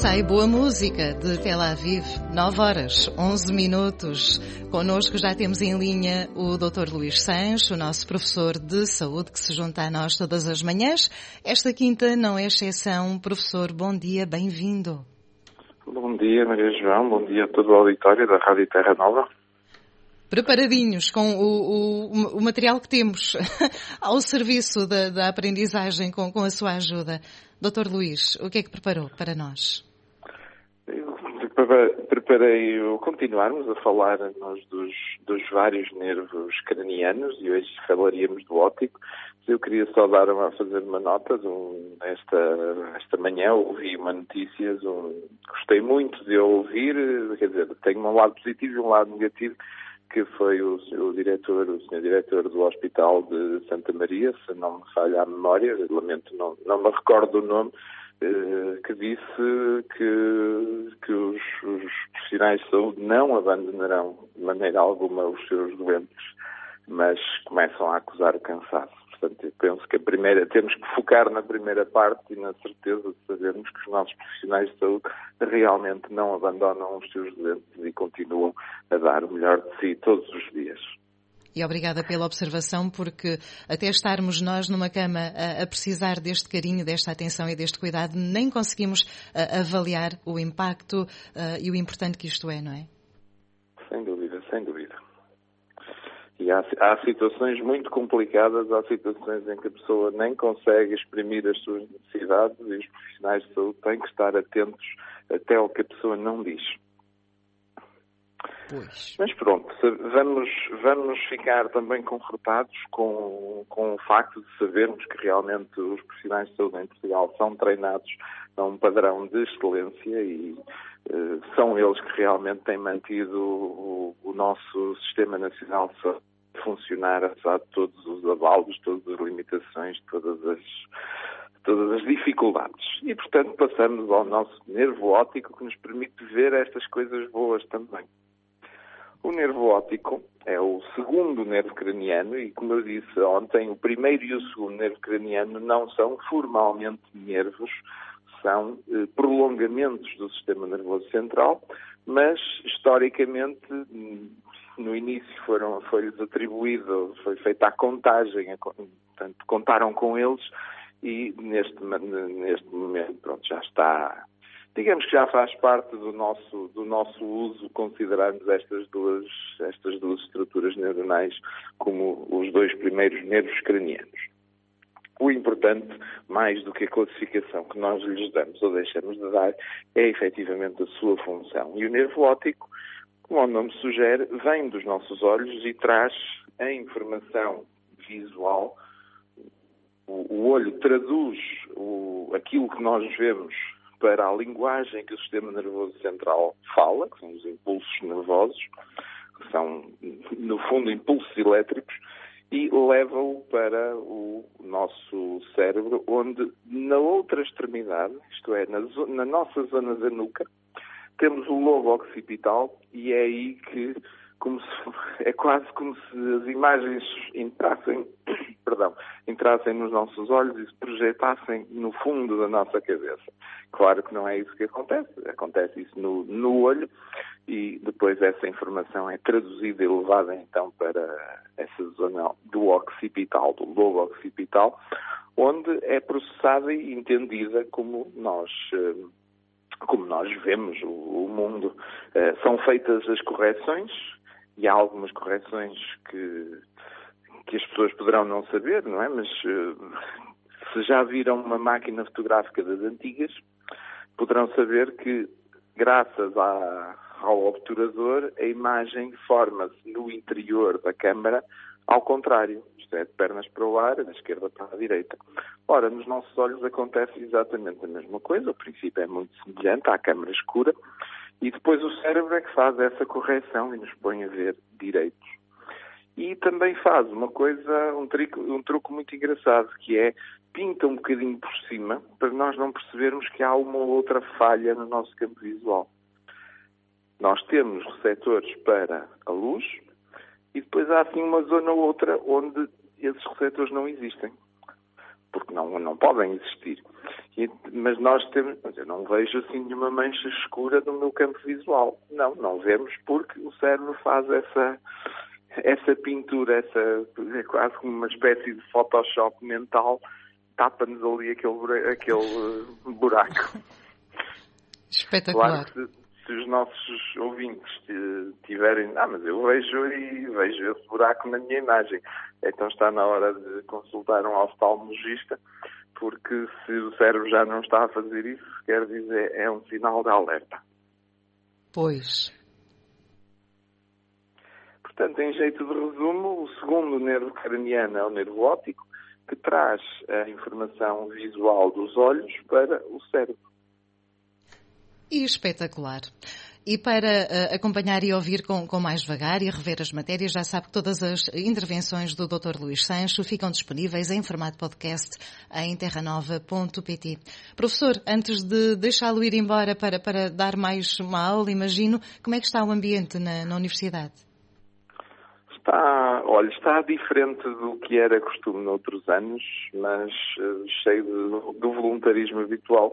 Sai boa música de Tel Aviv, 9 horas, 11 minutos. Connosco já temos em linha o Dr. Luís Sancho, o nosso professor de saúde, que se junta a nós todas as manhãs. Esta quinta não é exceção. Professor, bom dia, bem-vindo. Bom dia, Maria João, bom dia a todo o auditório da Rádio Terra Nova. Preparadinhos com o material que temos ao serviço da aprendizagem com a sua ajuda. Dr. Luís, o que é que preparou para nós? Eu preparei continuarmos a falar dos vários nervos cranianos e hoje falaríamos do óptico. Eu queria só fazer uma nota. Esta manhã ouvi uma notícia, gostei muito de ouvir, quer dizer, tem um lado positivo e um lado negativo, que foi o senhor diretor do Hospital de Santa Maria, se não me falha a memória, lamento, não me recordo o nome, que disse que os profissionais de saúde não abandonarão de maneira alguma os seus doentes, mas começam a acusar o cansaço. Portanto, eu penso que temos que focar na primeira parte e na certeza de sabermos que os nossos profissionais de saúde realmente não abandonam os seus doentes e continuam a dar o melhor de si todos os dias. E obrigada pela observação, porque até estarmos nós numa cama a precisar deste carinho, desta atenção e deste cuidado, nem conseguimos avaliar o impacto e o importante que isto é, não é? Sem dúvida, sem dúvida. E há situações muito complicadas, há situações em que a pessoa nem consegue exprimir as suas necessidades e os profissionais de saúde têm que estar atentos até ao que a pessoa não diz. Pois. Mas pronto, vamos ficar também confortados com o facto de sabermos que realmente os profissionais de saúde em Portugal são treinados a um padrão de excelência e são eles que realmente têm mantido o nosso Sistema Nacional de Saúde a funcionar, apesar de todos os abalos, todas as limitações, todas as dificuldades. E, portanto, passamos ao nosso nervo óptico, que nos permite ver estas coisas boas também. O nervo óptico é o segundo nervo craniano e, como eu disse ontem, o primeiro e o segundo nervo craniano não são formalmente nervos, são prolongamentos do sistema nervoso central, mas, historicamente, no início foi-lhes atribuído, foi feita a contagem, portanto, contaram com eles e, neste momento, pronto, já está. Digamos que já faz parte do nosso uso considerarmos estas duas estruturas neuronais como os dois primeiros nervos cranianos. O importante, mais do que a classificação que nós lhes damos ou deixamos de dar, é efetivamente a sua função. E o nervo óptico, como o nome sugere, vem dos nossos olhos e traz a informação visual. O olho traduz aquilo que nós vemos para a linguagem que o sistema nervoso central fala, que são os impulsos nervosos, que são, no fundo, impulsos elétricos, e leva-o para o nosso cérebro, onde, na outra extremidade, isto é, na nossa zona da nuca, temos o lobo occipital, e é aí que é quase como se as imagens entrassem nos nossos olhos e se projetassem no fundo da nossa cabeça. Claro que não é isso que acontece. Acontece isso no olho e depois essa informação é traduzida e levada então para essa zona do occipital, do lobo occipital, onde é processada e entendida como nós vemos o mundo. São feitas as correções, e há algumas correções que as pessoas poderão não saber, não é? Mas se já viram uma máquina fotográfica das antigas, poderão saber que, graças ao obturador, a imagem forma-se no interior da câmara ao contrário. Isto é, de pernas para o ar, da esquerda para a direita. Ora, nos nossos olhos acontece exatamente a mesma coisa. O princípio é muito semelhante à câmara escura. E depois o cérebro é que faz essa correção e nos põe a ver direitos. E também faz uma coisa, um truque muito engraçado, que é pinta um bocadinho por cima para nós não percebermos que há uma ou outra falha no nosso campo visual. Nós temos receptores para a luz e depois há assim uma zona ou outra onde esses receptores não existem. porque não podem existir. Mas eu não vejo assim nenhuma mancha escura no meu campo visual. Não vemos, porque o cérebro faz essa pintura, é quase como uma espécie de Photoshop mental, tapa-nos ali aquele buraco. Espetacular. Claro que se os nossos ouvintes tiverem, mas eu vejo esse buraco na minha imagem, então está na hora de consultar um oftalmologista, porque se o cérebro já não está a fazer isso, quer dizer, é um sinal de alerta. Pois. Portanto, em jeito de resumo, o segundo nervo craniano é o nervo óptico, que traz a informação visual dos olhos para o cérebro. E espetacular. E para acompanhar e ouvir com mais devagar e rever as matérias, já sabe que todas as intervenções do Dr. Luís Sancho ficam disponíveis em formato podcast em terranova.pt. Professor, antes de deixá-lo ir embora para dar mais uma aula, imagino, como é que está o ambiente na universidade? Está diferente do que era costume noutros anos, mas cheio do voluntarismo habitual.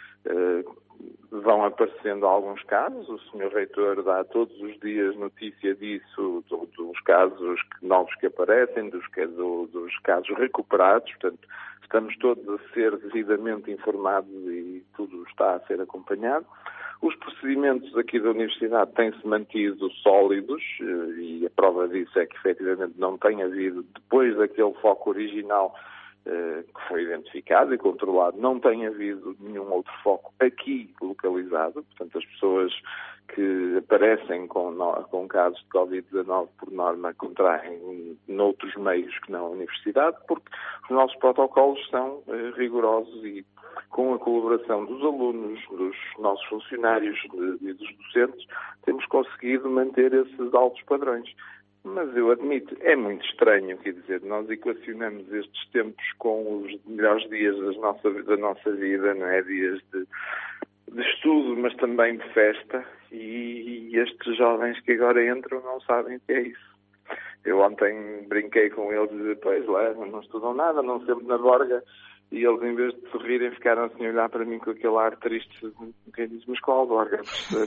Vão aparecendo alguns casos, o Sr. Reitor dá todos os dias notícia disso, dos casos novos que aparecem, dos casos recuperados, portanto, estamos todos a ser devidamente informados e tudo está a ser acompanhado. Os procedimentos aqui da Universidade têm-se mantido sólidos e a prova disso é que, efetivamente, não tem havido, depois daquele foco original que foi identificado e controlado, não tem havido nenhum outro foco aqui localizado. Portanto, as pessoas que aparecem com casos de Covid-19, por norma, contraem noutros meios que não a Universidade, porque os nossos protocolos são rigorosos e, com a colaboração dos alunos, dos nossos funcionários e dos docentes, temos conseguido manter esses altos padrões. Mas eu admito, é muito estranho, quer dizer, nós equacionamos estes tempos com os melhores dias da nossa vida, não é? Dias de estudo, mas também de festa, e estes jovens que agora entram não sabem o que é isso. Eu ontem brinquei com eles e disse, pois lá, não estudam nada, não sempre na borga, e eles, em vez de sorrirem, ficaram assim a olhar para mim com aquele ar triste, quem diz, mas qual borga, professor?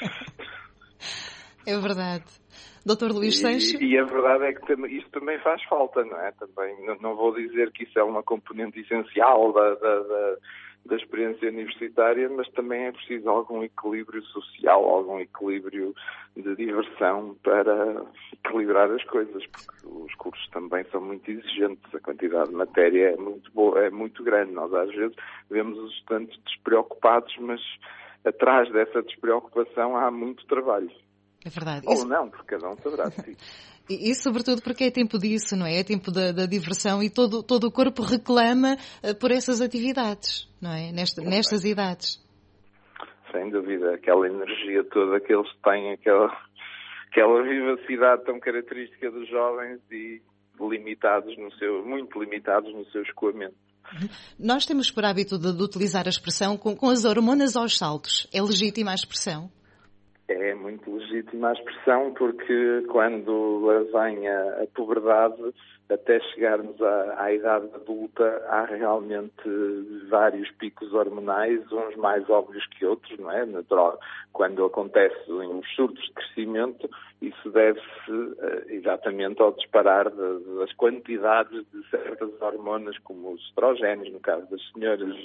É verdade. Dr. Luís Sancho? E a verdade é que isso também faz falta, não é? Também, não vou dizer que isso é uma componente essencial da experiência universitária, mas também é preciso algum equilíbrio social, algum equilíbrio de diversão para equilibrar as coisas, porque os cursos também são muito exigentes, a quantidade de matéria é muito boa, é muito grande. Nós às vezes vemos os estudantes despreocupados, mas atrás dessa despreocupação há muito trabalho. É verdade. Ou não, porque cada um saberá de si. E sobretudo porque é tempo disso, não é? É tempo da diversão e todo o corpo reclama por essas atividades, não é? Nestas idades. Sem dúvida, aquela energia toda que eles têm, aquela vivacidade tão característica dos jovens e muito limitados no seu escoamento. Nós temos por hábito de utilizar a expressão com as hormonas aos saltos. É legítima a expressão? É muito legítima a expressão, porque quando vem a puberdade, até chegarmos à idade adulta, há realmente vários picos hormonais, uns mais óbvios que outros, não é? Natural. Quando acontece uns surtos de crescimento, isso deve-se exatamente ao disparar das quantidades de certas hormonas, como os estrogénios, no caso das senhoras,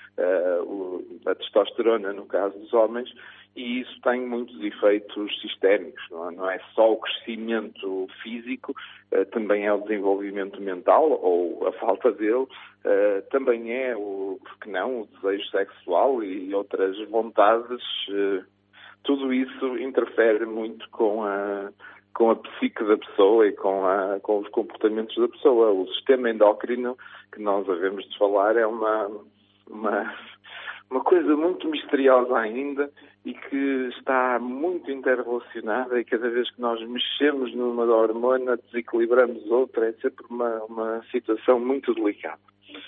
a testosterona, no caso dos homens, e isso tem muitos efeitos sistémicos, não é só o crescimento físico, também é o desenvolvimento mental, ou a falta dele, também é o desejo sexual e outras vontades. Tudo isso interfere muito com a psique da pessoa e com os comportamentos da pessoa. O sistema endócrino, que nós havemos de falar, é uma coisa muito misteriosa ainda e que está muito interrelacionada, e cada vez que nós mexemos numa hormona, desequilibramos outra, é sempre uma situação muito delicada.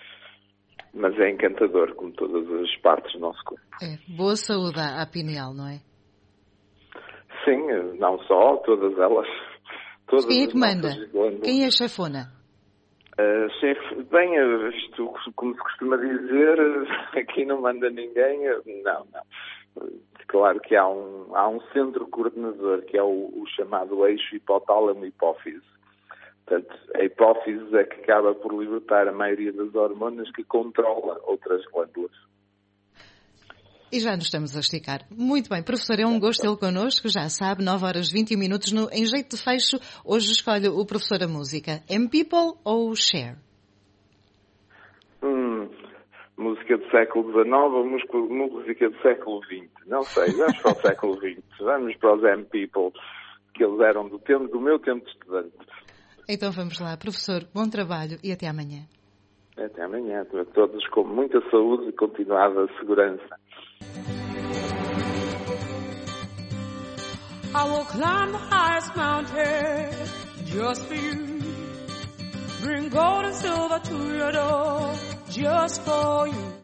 Mas é encantador, como todas as partes do nosso corpo. É, boa saúde à pineal, não é? Sim, não só, todas elas. Quem é que manda? Quem é a chefona? Chefe, bem, isto, como se costuma dizer, aqui não manda ninguém. Não. Claro que há um centro coordenador, que é o chamado eixo hipotálamo-hipófise. Portanto, a hipófise é que acaba por libertar a maioria das hormonas que controla outras glândulas. E já nos estamos a esticar. Muito bem, professor, é um gosto tê-lo connosco, já sabe, 9h21 em jeito de fecho. Hoje escolhe o professor a música. M-People ou Cher? Música do século XIX ou música do século XX? Não sei, vamos para o século XX. Vamos para os M-People, que eles eram do meu tempo de estudante. Então vamos lá, professor, bom trabalho e até amanhã. Até amanhã, a todos com muita saúde e continuada segurança. I will climb the highest mountain just for you. Bring gold and silver to your door just for you.